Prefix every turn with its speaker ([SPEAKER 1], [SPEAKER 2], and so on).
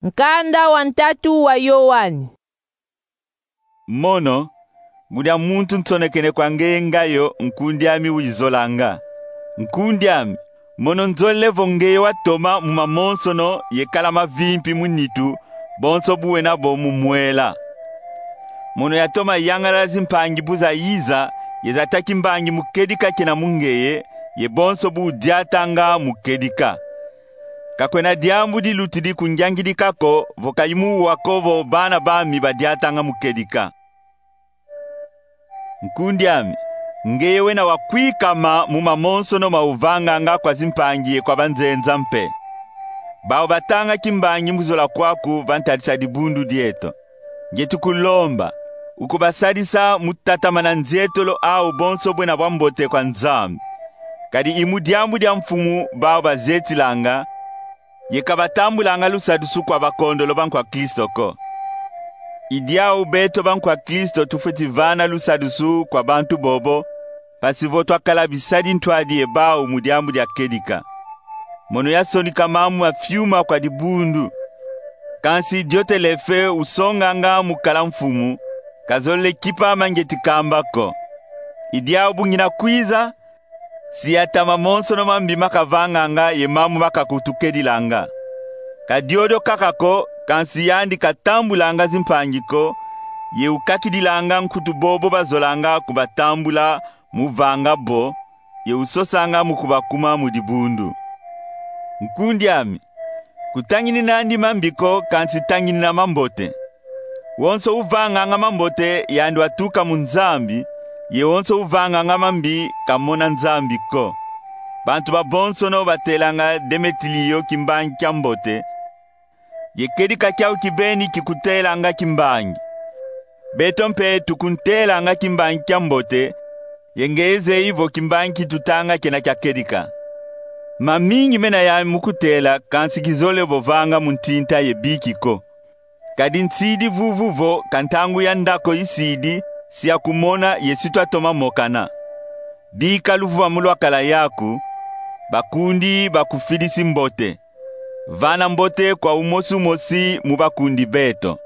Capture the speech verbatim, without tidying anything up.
[SPEAKER 1] Nkanda wa ntatu wa Yohani.
[SPEAKER 2] Mono gudia muntu ntsonekene kwa ngengayo nkundiami wizolanga. Nkundiami mono nzole vongeyo wa toma mumamonsono yekala mavimpi munitu bonso buwena bo mumwela. Mono ya toma yangala zimpangi buza yiza yezataki mbangi mukedika kena mungeye ye bonso bu diatanga mukedika. Kakwena diambu di lutidi kunjangidika ko vokayimu wakovo bana bami badiatanga mukedika. Nkundiami ngeye wena wakwikama mumamonsono mauvanganga kwa zimpangie kwa banzenza mpe. Bao batanga kimbangi muzola kwaku vantalisa dibundu dieto. Ngetu kulomba ukubasadisa mutatamana nzetolo au bonso bwena bwambote kwa nzambi. Kadi imu diambu dia mfumu bao bazetilanga yekabatambulanga lusadusu kwa bakondolo bankwa Kristo ko. Idiao beto bankwa Kristo tufuti vana lusadusu kwa bantu bobo pasivo twakala bisadi ntwadi ebao mudiambu dia kedika. Mono ya sonika mamu afiuma kwa dibundu. Kansi diote lefe usonganga mukala mfumu kazole kipa mangeti kambako. Idiao bungina kwiza siyata mamonso no mambi makavanganga ye mamu makakutukedilanga. Kadiodo kakako kansi yandi katambulanga zimpangiko ye ukakidilanga nkutu bobo bazolanga kubatambula muvanga bo ye usosanga mukubakuma mudibundu. Nkundiami kutangini nandi mambiko kansi tangini na mambote. Wonso uvanga nga mambote yandi watuka munzambi ye wonso uvanga nga mambi kamona nzambi ko. Bantu babonso no batelanga demetiliyo kimbangi kyambote. Ye kedika kyao kibeni kikutela nga kimbangi. Beto mpe tukuntela nga kimbangi kyambote. Yengeze hivo kimbangi kitutanga kena kya kedika. Mamingi mena ya mukutela kansi kizole bovanga muntinta ye bikiko. Kadi nsidi vuvuvo kantangu ya ndako isidi siya kumona yesitwa toma mokana. Bika luvuwa mulwa kala yaku, bakundi bakufidisi mbote. Vana mbote kwa umosu mosi mubakundi beto.